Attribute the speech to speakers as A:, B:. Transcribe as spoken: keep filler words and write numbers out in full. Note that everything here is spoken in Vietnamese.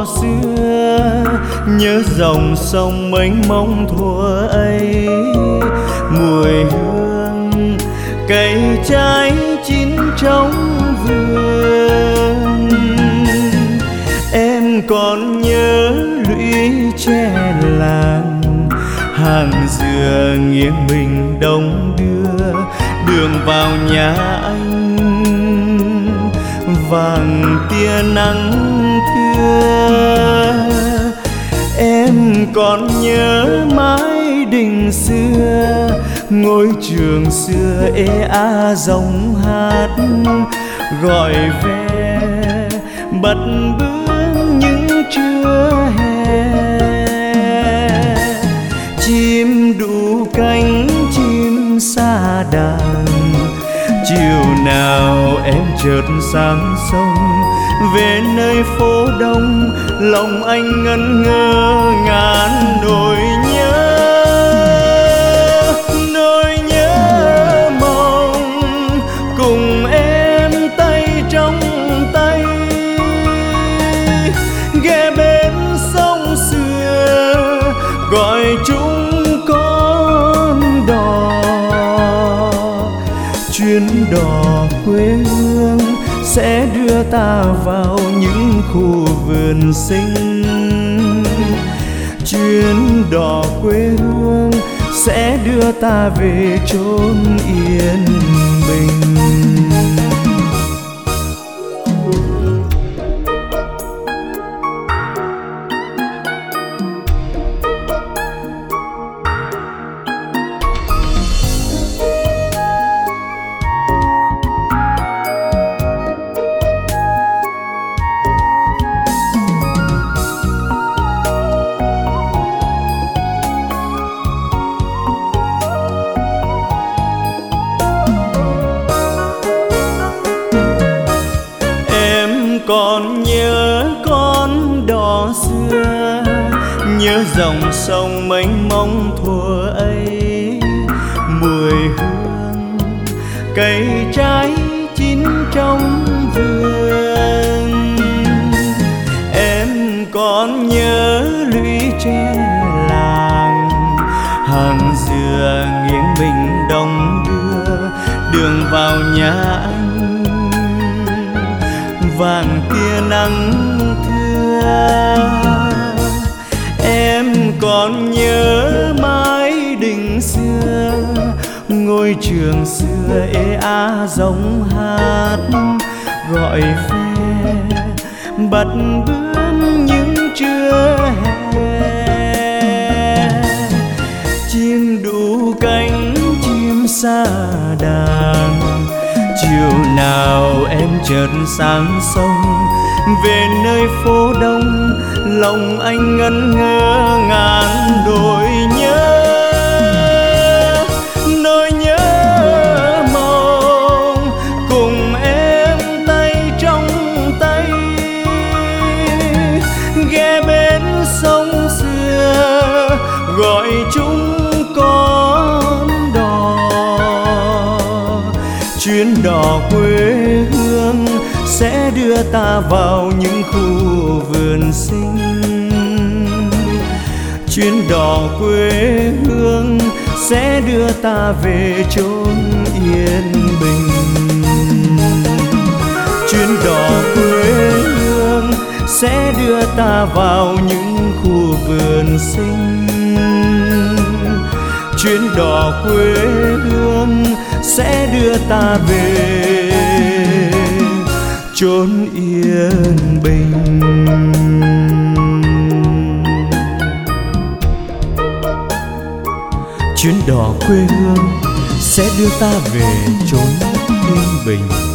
A: đò xưa, nhớ dòng sông mênh mông thuở ấy. Mùi hương cây trái chín trong vườn, em còn nhớ lũy tre làng, hàng dừa nghiêng mình đông đưa, đường vào nhà anh vàng tia nắng thưa. Em còn nhớ mái đình xưa, ngôi trường xưa ê a giọng hát gọi về bật bước những trưa hè. Chim đu cánh chim sa đàn, chiều nào em chợt sang sông về nơi phố đông, lòng anh ngẩn ngơ ngàn nỗi nhớ. Nỗi nhớ mong cùng em tay trong tay, ghé bên sông xưa gọi chúng con đò. Chuyến đò quê hương sẽ đưa ta vào những khu vườn xinh. Chuyến đò quê hương sẽ đưa ta về chốn yên bình. Còn nhớ con đò xưa, nhớ dòng sông mênh mông thuở ấy. Mùi hương cây trái chín trong vườn, em còn nhớ lũy tre làng, hàng dừa nghiêng mình đông đưa, đường vào nhà anh vàng tia nắng thưa. Em còn nhớ mái đình xưa, ngôi trường xưa ê a giọng hát gọi về bật bướm những trưa hè. Chim đu cánh chim sa đàn, chiều nào em chợt sang sông về nơi phố đông, lòng anh ngẩn ngơ ngàn nỗi nhớ. Nỗi nhớ mong cùng em tay trong tay, ghé bên sông xưa gọi chúng con đò. Chuyến đò quê hương sẽ đưa ta vào những khu vườn xinh. Chuyến đò quê hương sẽ đưa ta về chốn yên bình. Chuyến đò quê hương sẽ đưa ta vào những khu vườn xinh. Chuyến đò quê hương sẽ đưa ta về chốn yên bình. Chuyến đò quê hương sẽ đưa ta về chốn yên bình.